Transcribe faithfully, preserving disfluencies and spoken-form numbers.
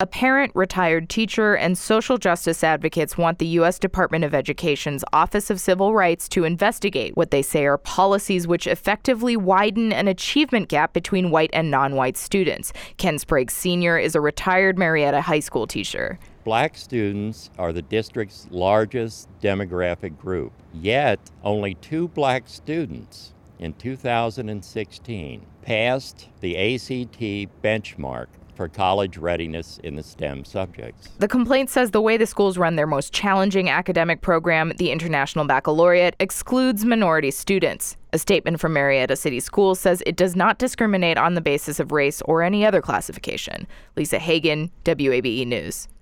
A parent, retired teacher, and social justice advocates want the U S Department of Education's Office of Civil Rights to investigate what they say are policies which effectively widen an achievement gap between white and non-white students. Ken Sprague Senior is a retired Marietta High School teacher. Black students are the district's largest demographic group, yet only two black students in two thousand sixteen passed the A C T benchmark for college readiness in the STEM subjects. The complaint says the way the schools run their most challenging academic program, the International Baccalaureate, excludes minority students. A statement from Marietta City Schools says it does not discriminate on the basis of race or any other classification. Lisa Hagan, W A B E News.